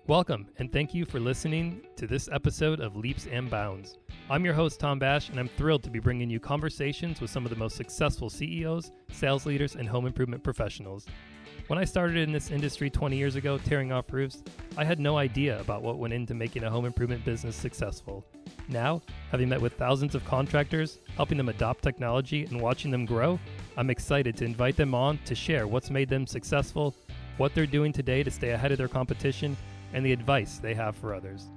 Welcome, and thank you for listening to this episode of Leaps and Bounds. I'm your host, Tom Bash, and I'm thrilled to be bringing you conversations with some of the most successful CEOs, sales leaders, and home improvement professionals. When I started in this industry 20 years ago, tearing off roofs, I had no idea about what went into making a home improvement business successful. Now, having met with thousands of contractors, helping them adopt technology, and watching them grow, I'm excited to invite them on to share what's made them successful, what they're doing today to stay ahead of their competition, and the advice they have for others.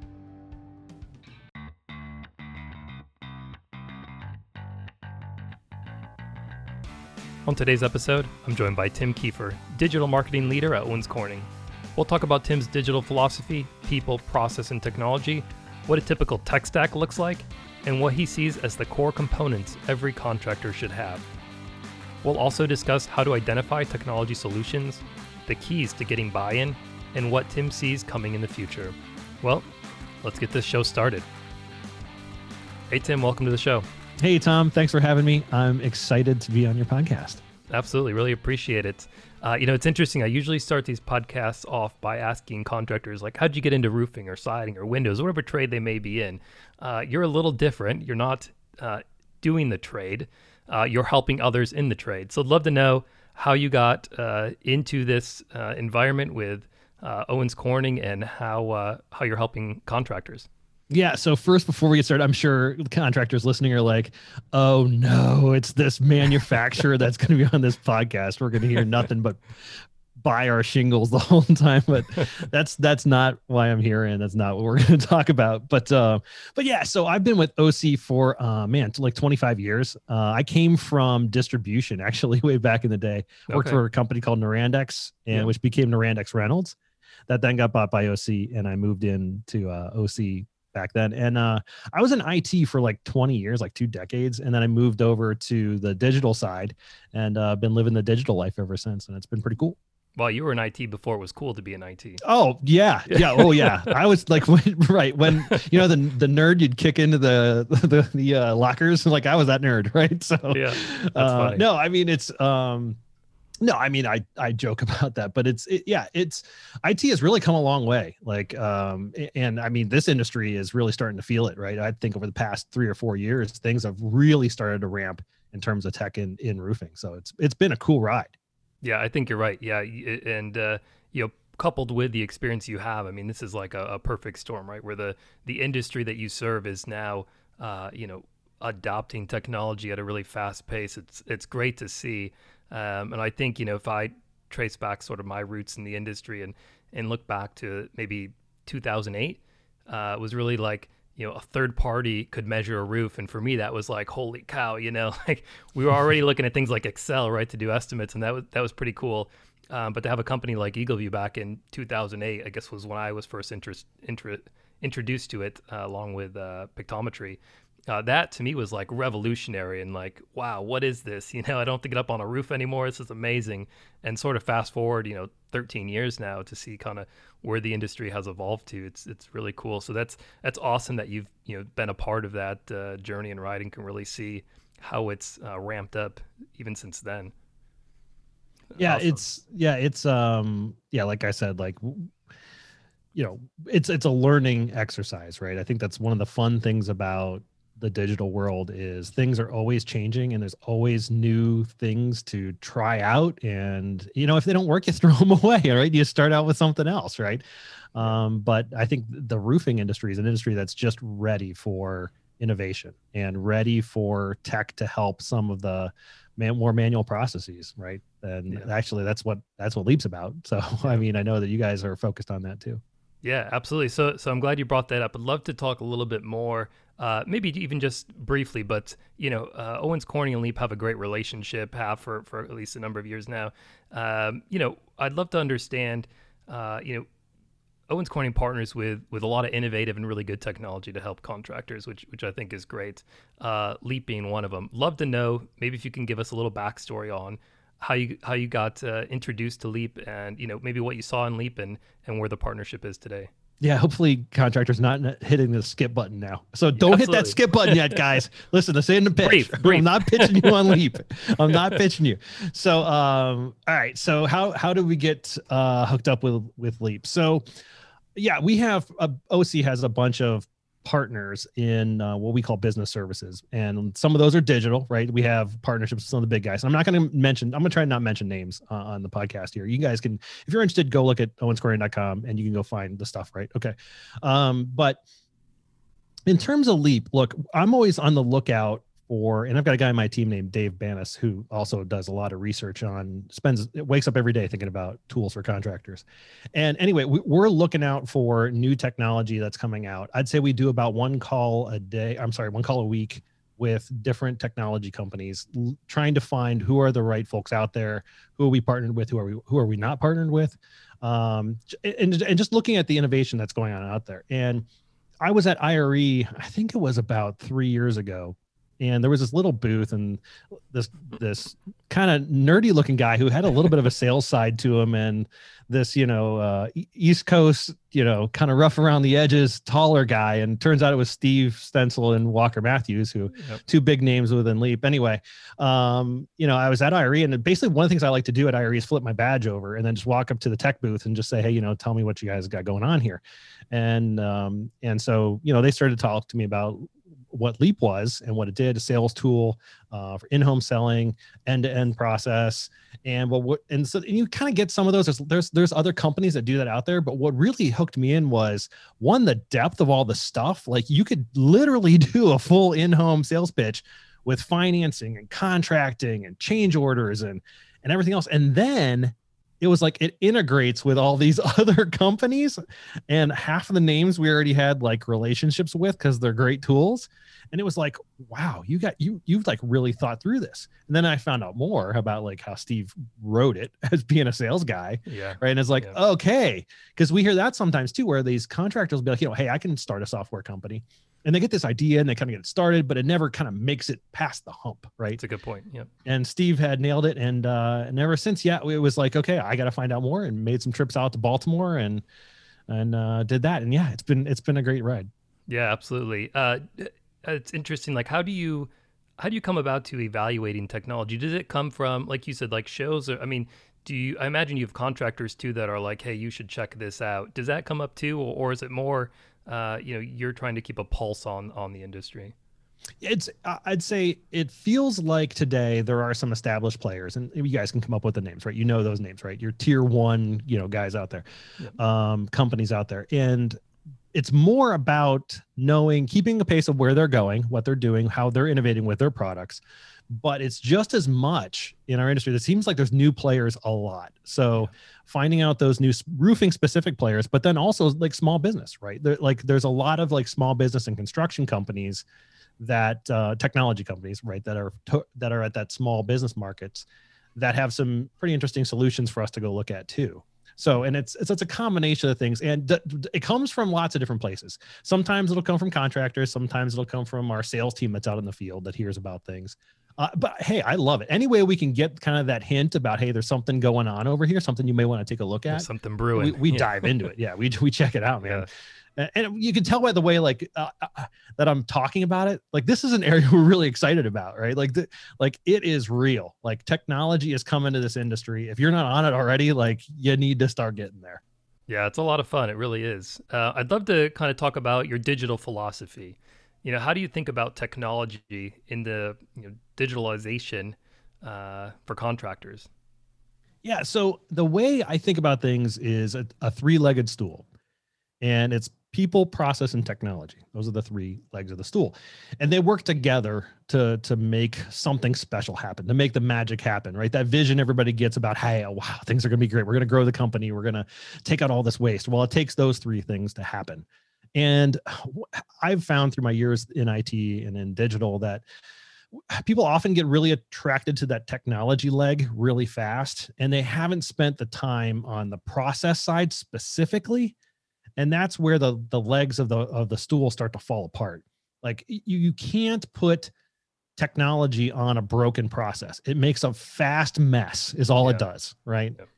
On today's episode, I'm joined by Tim Kiefer, digital marketing leader at Owens Corning. We'll talk about Tim's digital philosophy, people, process, and technology, what a typical tech stack looks like, and what he sees as the core components every contractor should have. We'll also discuss how to identify technology solutions, the keys to getting buy-in, and what Tim sees coming in the future. Well, let's get this show started. Hey Tim, welcome to the show. Hey Tom, thanks for having me. I'm excited to be on your podcast. Absolutely, really appreciate it. It's interesting. I usually start these podcasts off by asking contractors, like, how'd you get into roofing or siding or windows, whatever trade they may be in? You're a little different. You're not doing the trade. You're helping others in the trade. So I'd love to know how you got into this environment with Owens Corning and how you're helping contractors. Yeah. So first, before we get started, I'm sure the contractors listening are like, oh no, it's this manufacturer that's going to be on this podcast. We're going to hear nothing but buy our shingles the whole time. But that's not why I'm here. And that's not what we're going to talk about. But yeah, so I've been with OC for, like 25 years. I came from distribution actually way back in the day. Worked for a company called Norandex, which became Norandex Reynolds. That then got bought by OC, and I moved into OC back then. And I was in IT for like 20 years, like 2 decades. And then I moved over to the digital side and been living the digital life ever since. And it's been pretty cool. Well, you were in IT before it was cool to be in IT. Oh, yeah. Yeah. Oh, yeah. I was like, when the nerd you'd kick into the lockers. Like I was that nerd. Right. So, yeah, that's funny. No, I mean, it's, no, I mean, I joke about that, but it's IT has really come a long way. Like, and I mean, this industry is really starting to feel it, right? I think over the past 3 or 4 years, things have really started to ramp in terms of tech in roofing. So it's been a cool ride. Yeah, I think you're right. Yeah. And, coupled with the experience you have, I mean, this is like a perfect storm, right? Where the industry that you serve is now, adopting technology at a really fast pace. It's great to see. And I think, if I trace back sort of my roots in the industry and look back to maybe 2008, it was really like, a third party could measure a roof. And for me, that was like, holy cow, like we were already looking at things like Excel, right, to do estimates. And that was pretty cool. But to have a company like EagleView back in 2008, I guess was when I was first introduced to it, along with pictometry. That to me was like revolutionary and like, wow, what is this? I don't have to get up on a roof anymore. This is amazing. And sort of fast forward, 13 years now to see kind of where the industry has evolved to. It's really cool. So that's awesome that you've been a part of that journey and ride and can really see how it's ramped up even since then. Yeah, Awesome. Like I said, like it's a learning exercise, right? I think that's one of the fun things about the digital world is things are always changing and there's always new things to try out. And, if they don't work, you throw them away, right? You start out with something else, right? But I think the roofing industry is an industry that's just ready for innovation and ready for tech to help some of the more manual processes, right? And actually that's what Leap's about. So, I mean, I know that you guys are focused on that too. Yeah, absolutely. So I'm glad you brought that up. I'd love to talk a little bit more, maybe even just briefly, but, Owens Corning and Leap have a great relationship, have for at least a number of years now. I'd love to understand, Owens Corning partners with a lot of innovative and really good technology to help contractors, which I think is great. Leap being one of them. Love to know, maybe if you can give us a little backstory on how you got introduced to Leap and, maybe what you saw in Leap and where the partnership is today. Yeah, hopefully contractors not hitting the skip button now. So don't hit that skip button yet, guys. Listen, this ain't a pitch. Brief. I'm not pitching you on Leap. I'm not pitching you. So, all right. So how do we get hooked up with Leap? So Yeah, we have OC has a bunch of partners in what we call business services, and some of those are digital, right? We have partnerships with some of the big guys. I'm not going to mention. I'm going to try and not mention names on the podcast here. You guys can, if you're interested, go look at owenscorning.com and you can go find the stuff, right? Okay, but in terms of Leap, look, I'm always on the lookout for, and I've got a guy on my team named Dave Banis who also does a lot of research on, wakes up every day thinking about tools for contractors. And anyway, we're looking out for new technology that's coming out. I'd say we do about one call a week with different technology companies, trying to find who are the right folks out there, who are we partnered with, who are we not partnered with, and just looking at the innovation that's going on out there. And I was at IRE, I think it was about 3 years ago, and there was this little booth, and this kind of nerdy looking guy who had a little bit of a sales side to him, and this East Coast kind of rough around the edges taller guy, and turns out it was Steve Stencil and Walker Matthews, who two big names within Leap. Anyway, I was at IRE, and basically one of the things I like to do at IRE is flip my badge over and then just walk up to the tech booth and just say, hey, tell me what you guys got going on here. And so they started to talk to me about what Leap was and what it did, a sales tool for in-home selling, end-to-end process. And so you kind of get some of those. There's other companies that do that out there, but what really hooked me in was, one, the depth of all the stuff. Like, you could literally do a full in-home sales pitch with financing and contracting and change orders and everything else. And then it was like it integrates with all these other companies, and half of the names we already had like relationships with because they're great tools. And it was like, wow, you've like really thought through this. And then I found out more about like how Steve wrote it as being a sales guy. Yeah. Right. And it's like, okay. Because we hear that sometimes too, where these contractors will be like, hey, I can start a software company. And they get this idea and they kind of get it started, but it never kind of makes it past the hump, right? That's a good point. Yeah. And Steve had nailed it, and ever since, it was like, okay, I got to find out more, and made some trips out to Baltimore and did that, and yeah, it's been a great ride. Yeah, absolutely. It's interesting. Like, how do you come about to evaluating technology? Does it come from, like you said, like shows? Or, I mean, I imagine you have contractors too that are like, hey, you should check this out. Does that come up too, or is it more? You're trying to keep a pulse on the industry? I'd say it feels like today there are some established players, and you guys can come up with the names, right? You know those names, right? Your tier one, guys out there, companies out there. And it's more about keeping a pace of where they're going, what they're doing, how they're innovating with their products. But it's just as much in our industry. It seems like there's new players a lot. So finding out those new roofing specific players, but then also like small business, right? There's a lot of like small business and construction companies that technology companies, right, that are at that small business markets that have some pretty interesting solutions for us to go look at too. So, and it's a combination of things, and it comes from lots of different places. Sometimes it'll come from contractors. Sometimes it'll come from our sales team that's out in the field that hears about things. But hey, I love it. Any way we can get kind of that hint about, hey, there's something going on over here, something you may want to take a look at. There's something brewing. We dive into it. Yeah, we check it out, man. Yeah. And you can tell by the way, like that I'm talking about it. Like, this is an area we're really excited about, right? Like, it is real. Like, technology is coming to this industry. If you're not on it already, like, you need to start getting there. Yeah, it's a lot of fun. It really is. I'd love to kind of talk about your digital philosophy. How do you think about technology in the digitalization for contractors? Yeah. So the way I think about things is a three-legged stool, and it's people, process, and technology. Those are the three legs of the stool, and they work together to make something special happen, to make the magic happen, right? That vision everybody gets about, hey, oh, wow, things are going to be great. We're going to grow the company. We're going to take out all this waste. Well, it takes those three things to happen. And I've found through my years in IT and in digital that people often get really attracted to that technology leg really fast, and they haven't spent the time on the process side specifically. And that's where the legs of the stool start to fall apart. Like, you can't put technology on a broken process. It makes a fast mess is all it does. Right. Yep.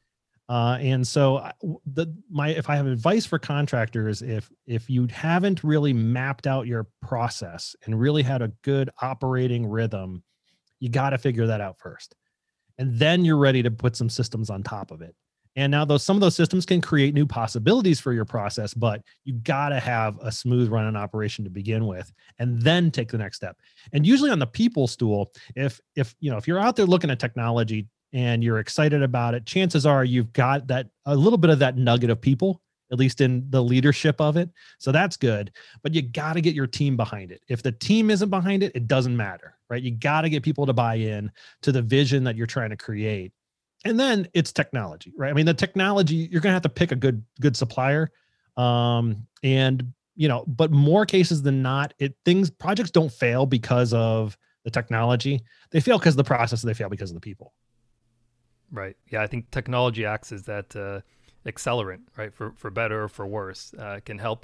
And so if I have advice for contractors, if you haven't really mapped out your process and really had a good operating rhythm, you got to figure that out first. And then you're ready to put some systems on top of it. And now some of those systems can create new possibilities for your process, but you got to have a smooth running operation to begin with, and then take the next step. And usually on the people stool, if you're out there looking at technology and you're excited about it, chances are you've got that a little bit of that nugget of people, at least in the leadership of it. So that's good, but you got to get your team behind it. If the team isn't behind it, it doesn't matter, right? You got to get people to buy in to the vision that you're trying to create. And then it's technology, right? I mean, the technology, you're going to have to pick a good supplier. And, but more cases than not, projects don't fail because of the technology. They fail because of the process. They fail because of the people. Right. Yeah. I think technology acts as that accelerant, right? For better or for worse, can help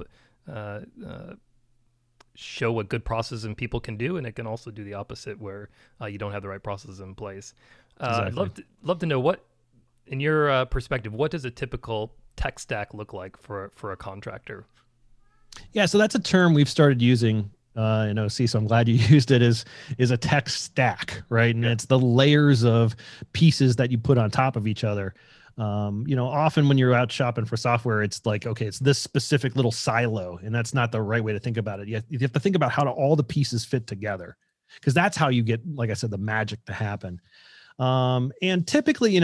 show what good processes and people can do, and it can also do the opposite where you don't have the right processes in place. Exactly. I'd love to know, what, in your perspective, what does a typical tech stack look like for a contractor? Yeah, so that's a term we've started using in OC. So I'm glad you used it. Is a tech stack, right? And it's the layers of pieces that you put on top of each other. Often when you're out shopping for software, it's like, okay, it's this specific little silo, and that's not the right way to think about it. You have to think about how all the pieces fit together, because that's how you get, like I said, the magic to happen. And typically,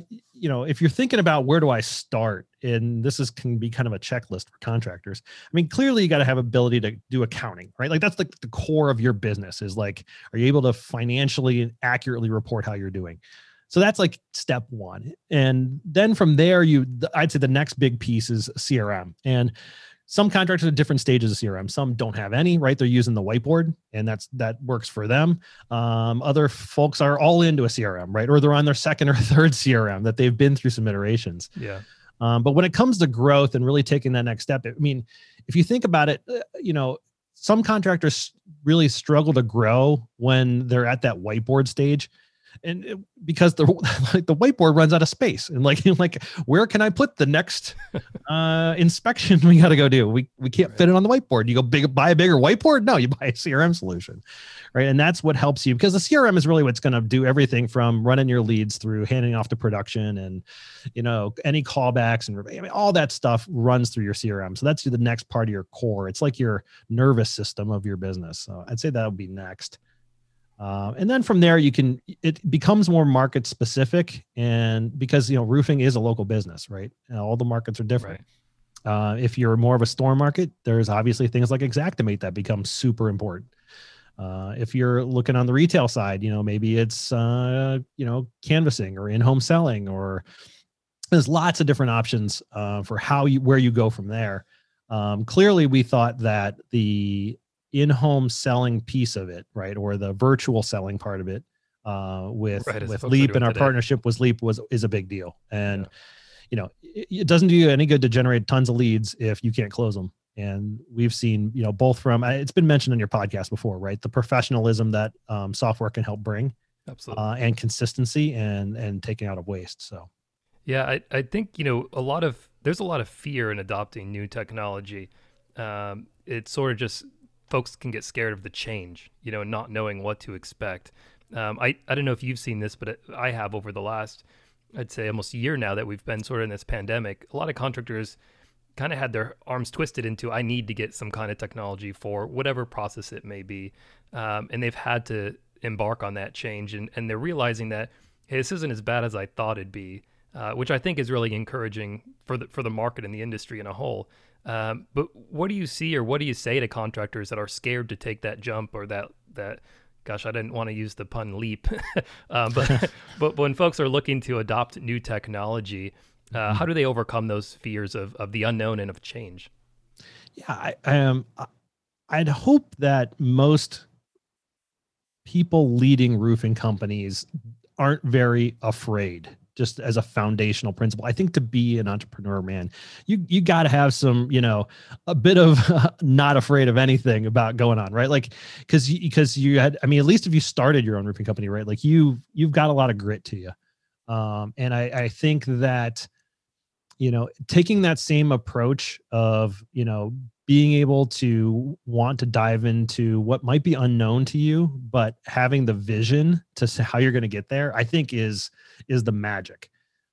if you're thinking about where do I start, and can be kind of a checklist for contractors. I mean, clearly you got to have ability to do accounting, right? Like that's like the core of your business is like, are you able to financially and accurately report how you're doing? So that's like step one. And then from there, I'd say the next big piece is CRM. And some contractors are at different stages of CRM. Some don't have any, right? They're using the whiteboard, and that works for them. Other folks are all into a CRM, right? Or they're on their second or third CRM that they've been through some iterations. Yeah. But when it comes to growth and really taking that next step, I mean, if you think about it, some contractors really struggle to grow when they're at that whiteboard stage. And because the whiteboard runs out of space, and like where can I put the next inspection we got to go do? We can't fit it on the whiteboard. You go buy a bigger whiteboard? No, you buy a CRM solution, right? And that's what helps you, because the CRM is really what's going to do everything from running your leads through handing off to production, and any callbacks, and all that stuff runs through your CRM. So that's the next part of your core. It's like your nervous system of your business. So I'd say that would be next. And then from there, it becomes more market specific, and because, roofing is a local business, right? All the markets are different. Right. If you're more of a storm market, there's obviously things like Xactimate that become super important. If you're looking on the retail side, maybe it's, canvassing or in-home selling, or there's lots of different options for where you go from there. Clearly we thought that the in-home selling piece of it, right, or the virtual selling part of it, with Leap, and our partnership with Leap is a big deal. And it doesn't do you any good to generate tons of leads if you can't close them. And we've seen, both from, it's been mentioned on your podcast before, right, the professionalism that software can help bring. Absolutely. And consistency and taking out of waste. So yeah, I think there's a lot of fear in adopting new technology. It's sort of just, folks can get scared of the change, not knowing what to expect. I don't know if you've seen this, but I have over the last, I'd say almost a year now that we've been sort of in this pandemic. A lot of contractors kind of had their arms twisted into, I need to get some kind of technology for whatever process it may be. And they've had to embark on that change. And they're realizing that, hey, this isn't as bad as I thought it'd be, which I think is really encouraging for the market and the industry in a whole. But what do you see, or what do you say to contractors that are scared to take that jump, or that gosh, I didn't want to use the pun leap, but when folks are looking to adopt new technology, how do they overcome those fears of the unknown and of change? Yeah, I'd hope that most people leading roofing companies aren't very afraid, just as a foundational principle. I think to be an entrepreneur, man, you got to have some, a bit of not afraid of anything about going on, right? Like, because you had, at least if you started your own roofing company, right? Like you've got a lot of grit to you. And I think that, taking that same approach of, being able to want to dive into what might be unknown to you, but having the vision to see how you're going to get there, I think is the magic.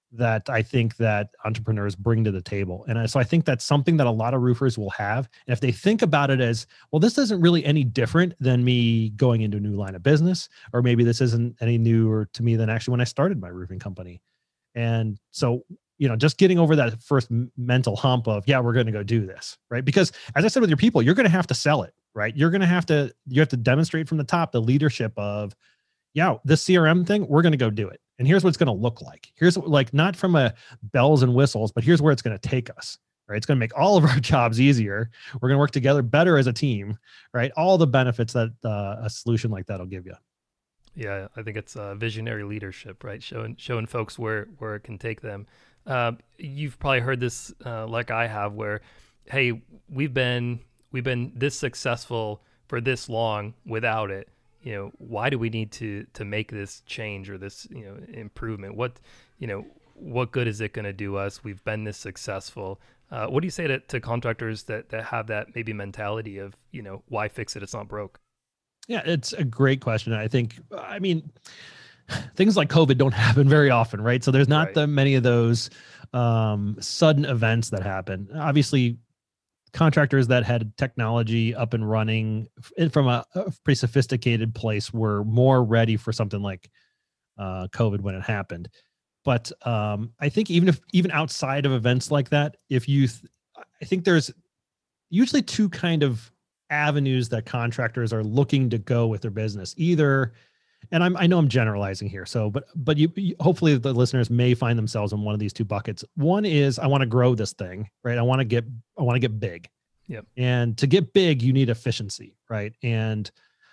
that I think that entrepreneurs bring to the table. And so I think that's something that a lot of roofers will have. And if they think about it as, well, this isn't really any different than me going into a new line of business, or maybe this isn't any newer to me than actually when I started my roofing company. And so, just getting over that first mental hump of, yeah, we're going to go do this, right? Because as I said with your people, you're going to have to sell it, right? You have to demonstrate from the top the leadership of, yeah, this CRM thing, we're going to go do it. And here's what it's going to look like. Here's like, not from a bells and whistles, but here's where it's going to take us, right? It's going to make all of our jobs easier. We're going to work together better as a team, right? All the benefits that a solution like that will give you. Yeah, I think it's visionary leadership, right? Showing folks where it can take them. You've probably heard this, like I have, where, hey, we've been this successful for this long without it. Why do we need to make this change or this improvement? What good is it going to do us? We've been this successful. What do you say to contractors that have that maybe mentality of why fix it? It's not broke. Yeah, it's a great question. I mean, things like COVID don't happen very often, right? So there's not that many of those sudden events that happen. Obviously, contractors that had technology up and running from a pretty sophisticated place were more ready for something like COVID when it happened. But I think even outside of events like that, I think there's usually two kind of avenues that contractors are looking to go with their business. Either, and I know I'm generalizing here, so but you hopefully the listeners may find themselves in one of these two buckets. One is, I want to grow this thing, right? I want to get big. Yep. And to get big, you need efficiency, right? And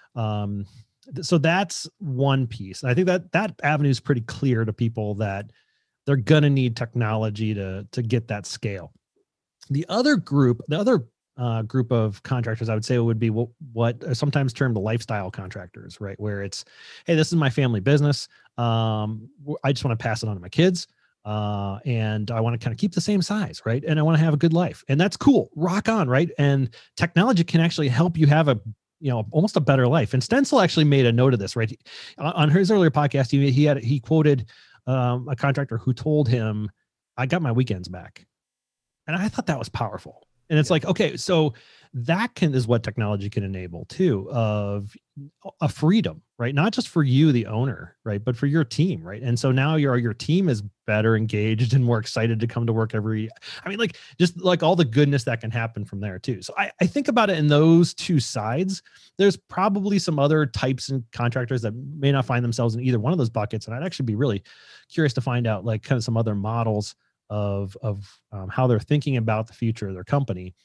so that's one piece. And I think that avenue is pretty clear to people that they're gonna need technology to get that scale. The other group of contractors, I would say, would be what are sometimes termed the lifestyle contractors, right? Where it's, hey, this is my family business. I just want to pass it on to my kids. And I want to kind of keep the same size, right? And I want to have a good life, and that's cool. Rock on, right? And technology can actually help you have almost a better life. And Stencil actually made a note of this, right? On his earlier podcast, he quoted a contractor who told him, "I got my weekends back," and I thought that was powerful. And it's like, okay, so that is what technology can enable too, of a freedom, right? Not just for you, the owner, right? But for your team, right? And so now your team is better engaged and more excited to come to work just like all the goodness that can happen from there too. So I think about it in those two sides. There's probably some other types and contractors that may not find themselves in either one of those buckets. And I'd actually be really curious to find out like kind of some other models of how they're thinking about the future of their company.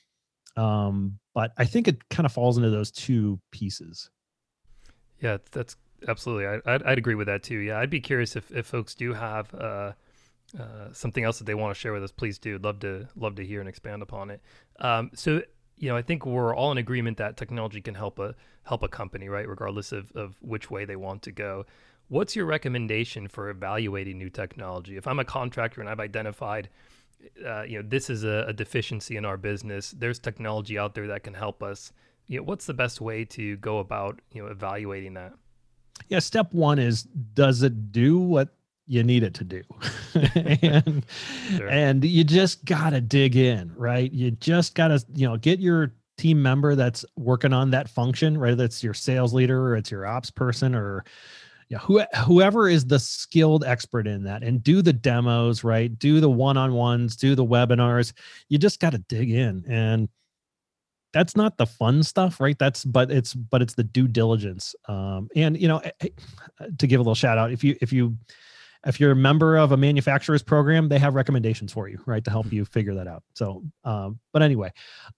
But I think it kind of falls into those two pieces. Yeah, that's absolutely. I'd agree with that too. Yeah, I'd be curious if folks do have something else that they want to share with us. Please do. Love to hear and expand upon it. So I think we're all in agreement that technology can help a company, right? Regardless of which way they want to go. What's your recommendation for evaluating new technology? If I'm a contractor and I've identified, this is a deficiency in our business, there's technology out there that can help us. What's the best way to go about, evaluating that? Yeah. Step one is, does it do what you need it to do? and, Sure. And you just got to dig in, right? You just got to, get your team member that's working on that function, right? That's your sales leader, or it's your ops person, or whoever is the skilled expert in that, and do the demos, right? Do the one-on-ones, do the webinars. You just got to dig in. And that's not the fun stuff, right? But it's the due diligence. And to give a little shout out, if you're a member of a manufacturer's program, they have recommendations for you, right, to help you figure that out. So, but anyway,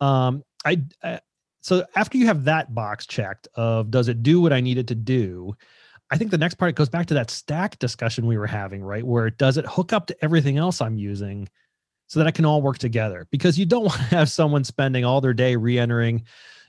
so after you have that box checked of, does it do what I need it to do? I think the next part goes back to that stack discussion we were having, right? Where does it hook up to everything else I'm using so that it can all work together? Because you don't want to have someone spending all their day re-entering,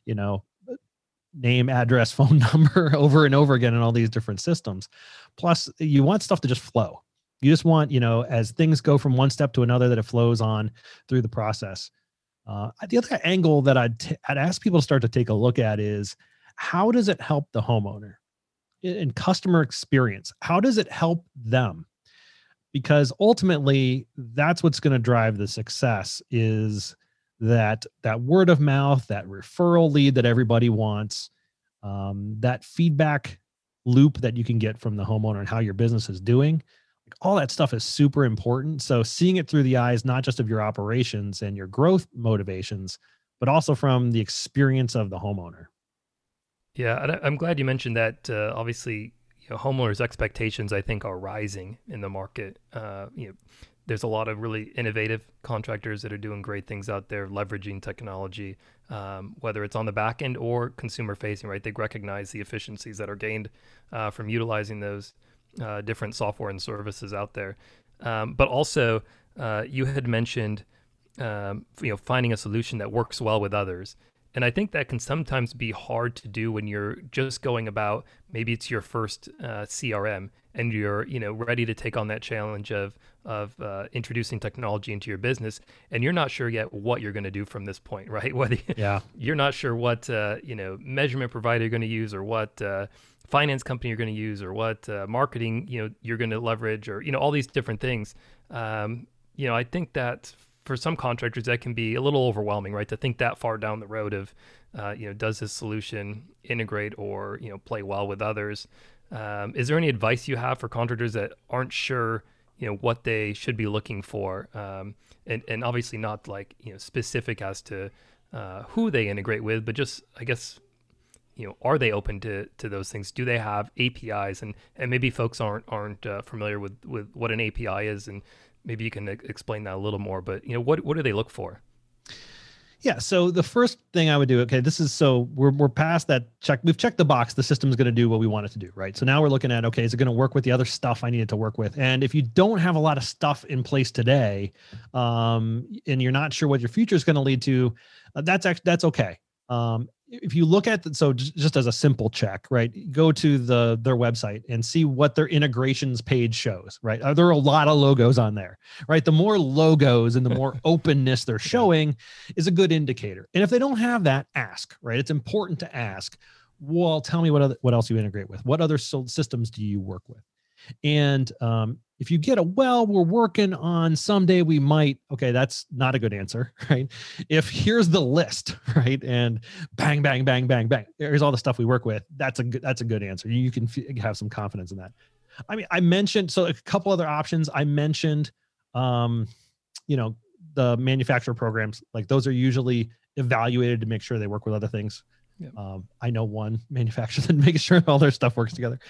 name, address, phone number over and over again in all these different systems. Plus, you want stuff to just flow. You just want, as things go from one step to another, that it flows on through the process. The other angle that I'd ask people to start to take a look at is, how does it help the homeowner in customer experience? How does it help them? because ultimately that's what's going to drive the success, is that word of mouth, that referral lead that everybody wants, that feedback loop that you can get from the homeowner and how your business is doing. Like, all that stuff is super important. So seeing it through the eyes, not just of your operations and your growth motivations, but also from the experience of the homeowner. Yeah, and I'm glad you mentioned that. Obviously, homeowners' expectations, I think, are rising in the market. There's a lot of really innovative contractors that are doing great things out there, leveraging technology, whether it's on the back end or consumer facing. Right, they recognize the efficiencies that are gained from utilizing those different software and services out there. But also, you had mentioned, finding a solution that works well with others. And I think that can sometimes be hard to do when you're just going about, maybe it's your first CRM and you're, ready to take on that challenge of introducing technology into your business, and you're not sure yet what you're going to do from this point, right? Whether you're not sure what measurement provider you're going to use, or what finance company you're going to use, or what marketing you're going to leverage, or all these different things. I think that for some contractors that can be a little overwhelming, right? To think that far down the road of, does this solution integrate or, play well with others? Is there any advice you have for contractors that aren't sure, what they should be looking for? And obviously not like, specific as to who they integrate with, but just, I guess, are they open to those things? Do they have APIs? And maybe folks aren't familiar with what an API is, and maybe you can explain that a little more, but what do they look for? Yeah. So the first thing I would do, okay, we're past that check. We've checked the box. The system's going to do what we want it to do, right? So now we're looking at, okay, is it going to work with the other stuff I need it to work with? And if you don't have a lot of stuff in place today, and you're not sure what your future is going to lead to, that's okay. If you look at just as a simple check, right, go to their website and see what their integrations page shows, right? Are there a lot of logos on there, right? The more logos and the more openness they're showing is a good indicator. And if they don't have that, ask, right? It's important to ask, well, tell me what else you integrate with. What other systems do you work with? And if you get we're working on, someday we might, okay, that's not a good answer, right? If here's the list, right, and bang, bang, bang, bang, bang, here's all the stuff we work with, that's a good answer. You can have some confidence in that. I mean, I mentioned, so a couple other options. I mentioned, the manufacturer programs, like those are usually evaluated to make sure they work with other things. Yeah. I know one manufacturer that makes sure all their stuff works together.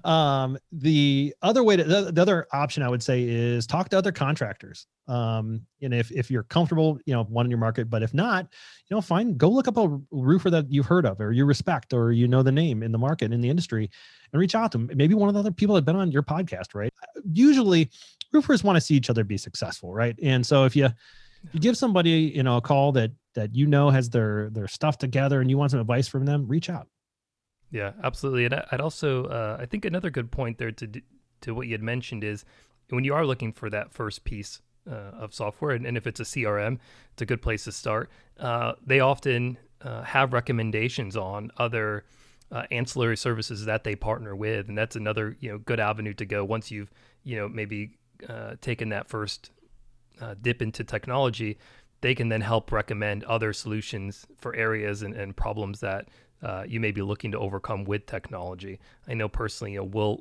The other option I would say is talk to other contractors. And if you're comfortable, one in your market, but if not, go look up a roofer that you've heard of, or you respect, or the name in the market, in the industry, and reach out to them. Maybe one of the other people that have been on your podcast, right? Usually roofers want to see each other be successful, right? And so if you give somebody, a call that has their stuff together and you want some advice from them, reach out. Yeah, absolutely. And I'd also, I think another good point there to what you had mentioned is, when you are looking for that first piece of software, and if it's a CRM, it's a good place to start. They often have recommendations on other ancillary services that they partner with, and that's another good avenue to go once you've maybe taken that first dip into technology. They can then help recommend other solutions for areas and problems that you may be looking to overcome with technology. I know personally,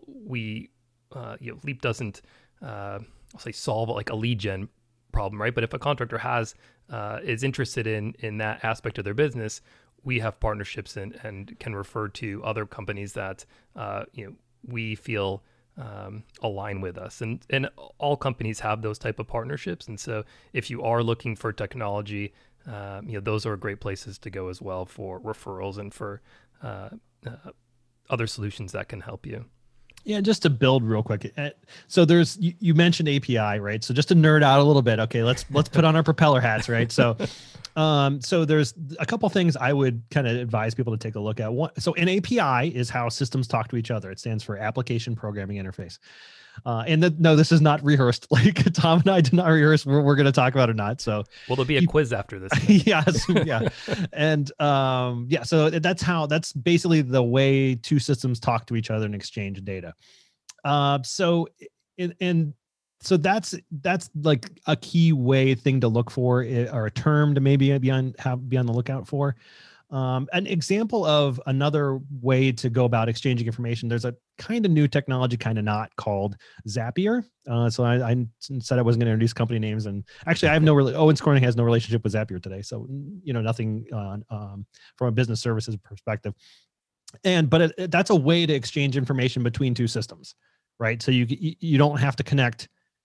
Leap doesn't, I'll say, solve like a lead gen problem, right? But if a contractor is interested in that aspect of their business, we have partnerships and can refer to other companies that we feel align with us, and all companies have those type of partnerships. And so if you are looking for technology, those are great places to go as well for referrals and for other solutions that can help you. Yeah, just to build real quick. So you mentioned API, right? So just to nerd out a little bit, okay, let's put on our propeller hats, right? So there's a couple things I would kind of advise people to take a look at. So an API is how systems talk to each other. It stands for Application Programming Interface. No, this is not rehearsed. Like Tom and I did not rehearse. We're going to talk about it or not. So, well, there'll be a quiz after this. Yeah. And so that's basically the way two systems talk to each other and exchange data. So in So that's like a key thing to look for, or a term to maybe be on the lookout for. An example of another way to go about exchanging information, there's a kind of new technology, kind of not, called Zapier. So I said I wasn't going to introduce company names, and actually I have Owens Corning has no relationship with Zapier today. So, nothing from a business services perspective. But that's a way to exchange information between two systems, right? So you don't have to connect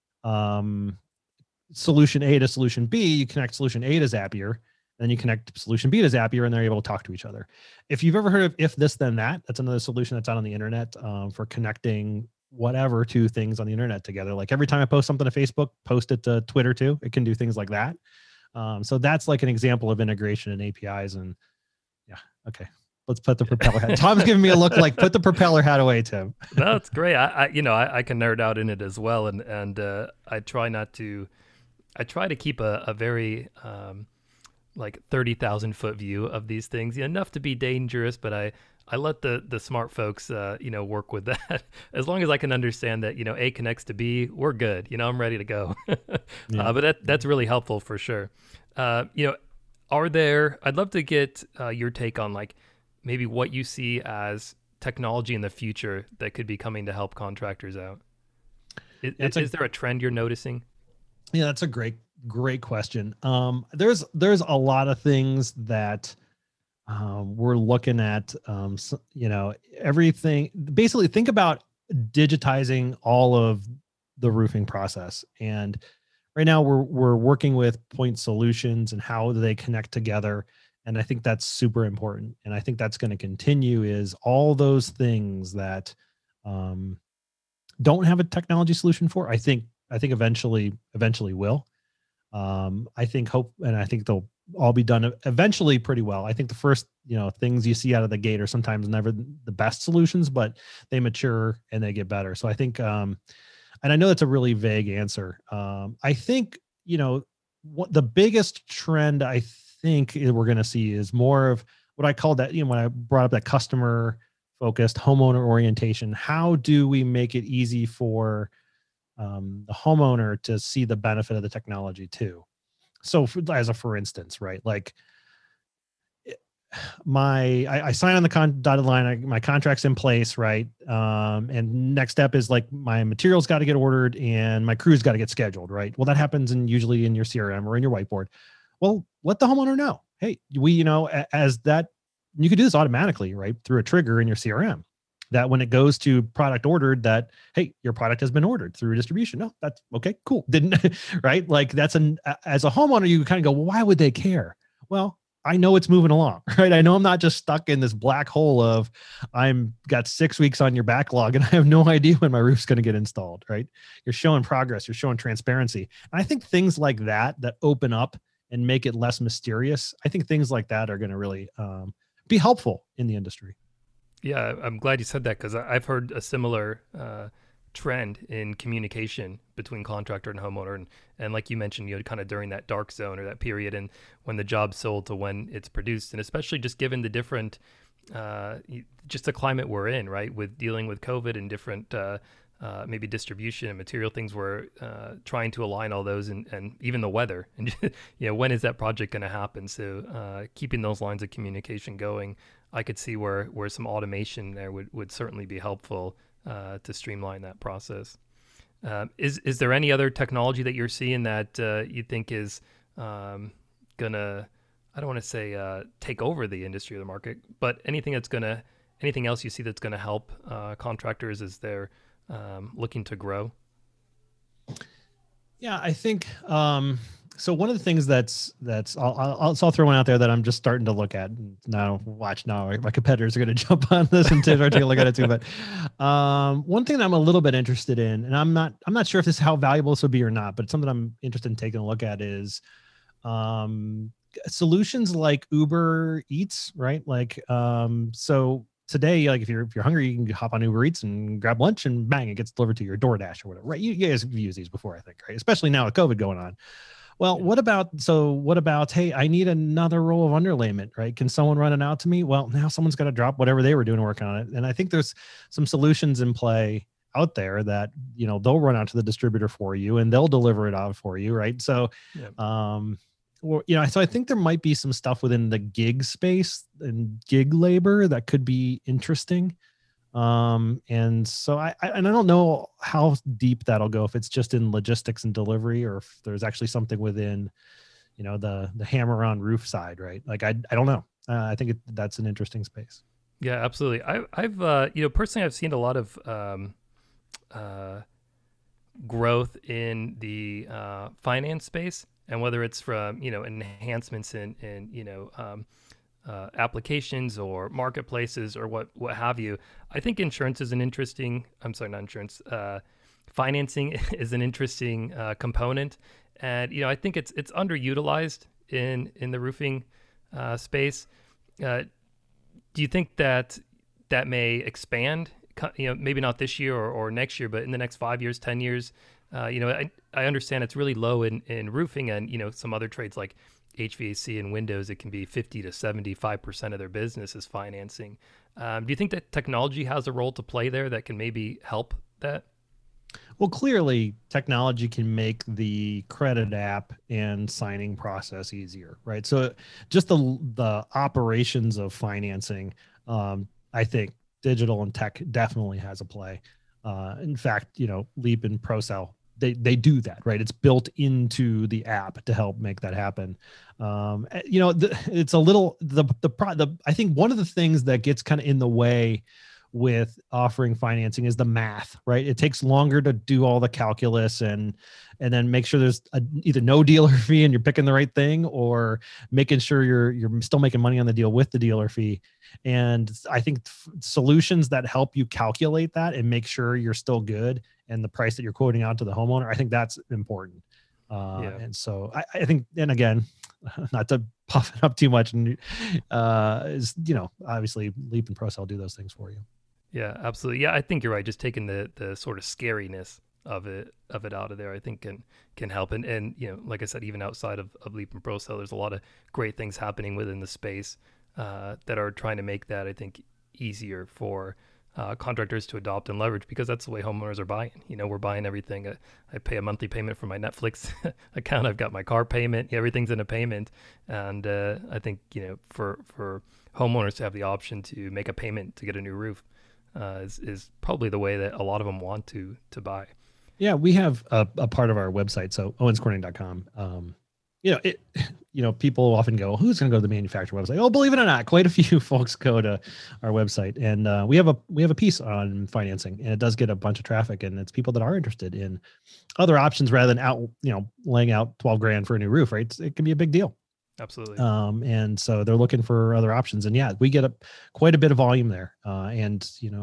solution A to solution B. You connect solution A to Zapier, then you connect solution B to Zapier, and they're able to talk to each other. If you've ever heard of If This Then That, that's another solution that's out on the internet for connecting whatever two things on the internet together. Like every time I post something to Facebook, post it to Twitter too. It can do things like that. So that's like an example of integration and APIs. And yeah, okay. Let's put the propeller hat. Tom's giving me a look like, put the propeller hat away, Tim. No, it's great. I can nerd out in it as well, and I try to keep a very like 30,000 foot view of these things, enough to be dangerous, but I let the smart folks work with that. As long as I can understand that A connects to B, we're good. I'm ready to go. Yeah. But that's really helpful for sure. I'd love to get your take on like maybe what you see as technology in the future that could be coming to help contractors out. Is there a trend you're noticing? Yeah, that's a great question. There's a lot of things that we're looking at. Everything. Basically, think about digitizing all of the roofing process. And right now, we're working with point solutions and how they connect together. And I think that's super important. And I think that's going to continue, is all those things that don't have a technology solution for. I think eventually will. I think they'll all be done eventually pretty well. I think the first, things you see out of the gate are sometimes never the best solutions, but they mature and they get better. So I think, and I know that's a really vague answer. I think, what the biggest trend I think we're going to see is more of what I call that, when I brought up that customer focused homeowner orientation. How do we make it easy for the homeowner to see the benefit of the technology too? So for instance, right? Like I sign on the dotted line, my contract's in place, right? And next step is like my materials got to get ordered and my crew's got to get scheduled, right? Well, that happens usually in your CRM or in your whiteboard. Well, let the homeowner know, hey, as that, you could do this automatically, right? Through a trigger in your CRM, that when it goes to product ordered, that, hey, your product has been ordered through distribution. No, that's okay, cool. Didn't, right? Like as a homeowner, you kind of go, well, why would they care? Well, I know it's moving along, right? I know I'm not just stuck in this black hole of got 6 weeks on your backlog and I have no idea when my roof's going to get installed, right? You're showing progress, you're showing transparency. And I think things like that open up and make it less mysterious. I think things like that are going to really be helpful in the industry. Yeah, I'm glad you said that, because I've heard a similar trend in communication between contractor and homeowner. And like you mentioned, kind of during that dark zone or that period, and when the job's sold to when it's produced, and especially just given the different, just the climate we're in, right, with dealing with COVID and different maybe distribution and material things, we're trying to align all those, and even the weather, and when is that project going to happen? So keeping those lines of communication going, I could see where some automation there would certainly be helpful to streamline that process. Is there any other technology that you're seeing that you think is gonna, I don't want to say take over the industry or the market, but anything else you see that's gonna help contractors as they're looking to grow? Yeah, I think so. One of the things I'll throw one out there that I'm just starting to look at now. Watch now, my competitors are going to jump on this and start taking a look at it too. But one thing that I'm a little bit interested in, and I'm not sure if this is how valuable this would be or not, but it's something I'm interested in taking a look at, is solutions like Uber Eats, right? Like so today, like if you're hungry, you can hop on Uber Eats and grab lunch, and bang, it gets delivered to your DoorDash or whatever, right? You guys have used these before, I think, right? Especially now with COVID going on. Well, what about, hey, I need another roll of underlayment, right? Can someone run it out to me? Well, now someone's got to drop whatever they were doing to work on it. And I think there's some solutions in play out there that, they'll run out to the distributor for you and they'll deliver it out for you. Right. So, Yeah. well, so I think there might be some stuff within the gig space and gig labor that could be interesting. And so I don't know how deep that'll go, if it's just in logistics and delivery, or if there's actually something within, the hammer on roof side, right? Like, I don't know. I think that's an interesting space. Yeah, absolutely. I've personally, I've seen a lot of uh, growth in the finance space, and whether it's from enhancements in applications or marketplaces or what have you. I think insurance is an interesting. I'm sorry, not insurance. Financing is an interesting component, and I think it's underutilized in the roofing space. Do you think that may expand? Maybe not this year or next year, but in the next 5 years, 10 years. I understand it's really low in roofing, and some other trades like HVAC and windows, it can be 50 to 75% of their business is financing. Do you think that technology has a role to play there that can maybe help that? Well, clearly technology can make the credit app and signing process easier, right? So just the operations of financing, I think digital and tech definitely has a play. In fact, Leap and ProCell, they do that, right? It's built into the app to help make that happen. It's a little I think one of the things that gets kind of in the way with offering financing is the math, right? It takes longer to do all the calculus and then make sure there's either no dealer fee and you're picking the right thing, or making sure you're still making money on the deal with the dealer fee. And I think solutions that help you calculate that and make sure you're still good and the price that you're quoting out to the homeowner, I think that's important. Yeah. And so I think, and again, not to puff it up too much, and is obviously Leap and ProCell do those things for you. Yeah, absolutely. Yeah, I think you're right. Just taking the sort of scariness of it out of there, I think can help. And like I said, even outside of Leap and ProCell, there's a lot of great things happening within the space that are trying to make that, I think, easier for contractors to adopt and leverage, because that's the way homeowners are buying. We're buying everything. I pay a monthly payment for my Netflix account. I've got my car payment. Everything's in a payment. And I think, for homeowners to have the option to make a payment to get a new roof is probably the way that a lot of them want to buy. Yeah, we have a part of our website, so owenscorning.com. People often go, who's going to go to the manufacturer website? Oh, believe it or not, quite a few folks go to our website, and we have a piece on financing, and it does get a bunch of traffic, and it's people that are interested in other options rather than laying out 12 grand for a new roof, right? It can be a big deal. Absolutely. And so they're looking for other options, and yeah, we get quite a bit of volume there. And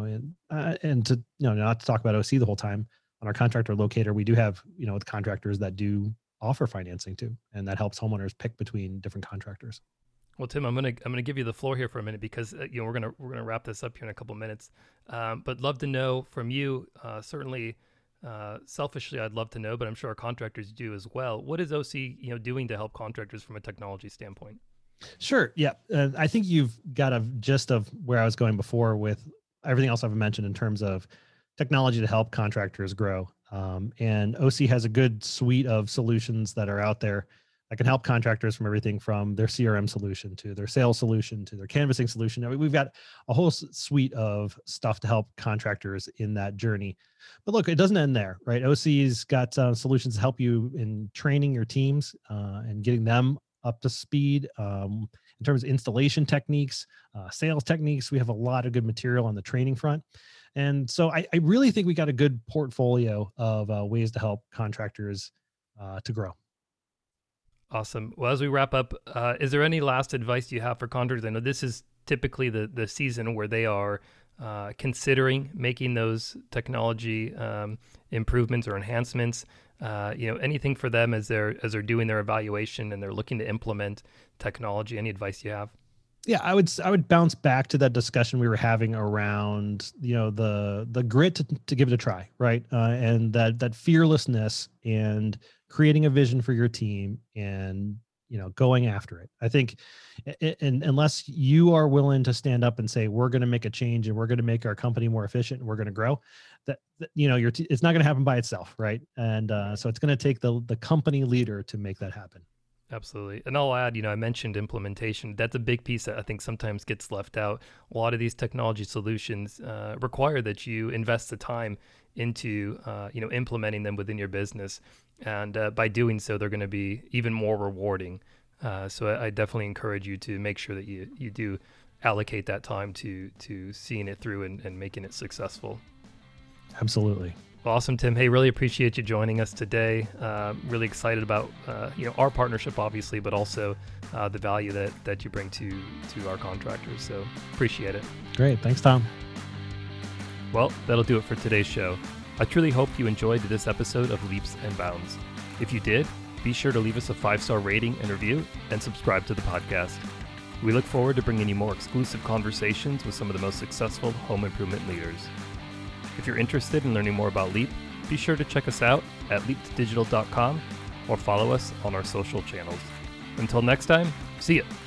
to not to talk about OC the whole time, on our contractor locator, we do have with contractors that do offer financing too, and that helps homeowners pick between different contractors. Well, Tim, I'm gonna give you the floor here for a minute, because we're gonna wrap this up here in a couple minutes. But love to know from you. Certainly, selfishly, I'd love to know, but I'm sure our contractors do as well. What is OC doing to help contractors from a technology standpoint? Sure. Yeah, I think you've got a gist of where I was going before with everything else I've mentioned in terms of technology to help contractors grow. And OC has a good suite of solutions that are out there that can help contractors from everything from their CRM solution to their sales solution to their canvassing solution. I mean, we've got a whole suite of stuff to help contractors in that journey. But look, it doesn't end there, right? OC's got solutions to help you in training your teams and getting them up to speed in terms of installation techniques, sales techniques. We have a lot of good material on the training front. And so I really think we got a good portfolio of ways to help contractors to grow. Awesome. Well, as we wrap up, is there any last advice you have for contractors? I know this is typically the season where they are considering making those technology improvements or enhancements. Anything for them as they're doing their evaluation and they're looking to implement technology. Any advice you have? Yeah, I would bounce back to that discussion we were having around the grit to give it a try, right? And that fearlessness and creating a vision for your team, and going after it. I think, and unless you are willing to stand up and say, we're going to make a change and we're going to make our company more efficient and we're going to grow, that it's not going to happen by itself. Right. And so it's going to take the company leader to make that happen. Absolutely. And I'll add, I mentioned implementation. That's a big piece that I think sometimes gets left out. A lot of these technology solutions require that you invest the time into, implementing them within your business. And by doing so, they're going to be even more rewarding. So I definitely encourage you to make sure that you do allocate that time to seeing it through and making it successful. Absolutely. Awesome, Tim. Hey, really appreciate you joining us today. Really excited about our partnership, obviously, but also the value that you bring to our contractors. So appreciate it. Great. Thanks, Tom. Well, that'll do it for today's show. I truly hope you enjoyed this episode of Leaps and Bounds. If you did, be sure to leave us a 5-star rating and review and subscribe to the podcast. We look forward to bringing you more exclusive conversations with some of the most successful home improvement leaders. If you're interested in learning more about Leap, be sure to check us out at leapdigital.com or follow us on our social channels. Until next time, see ya.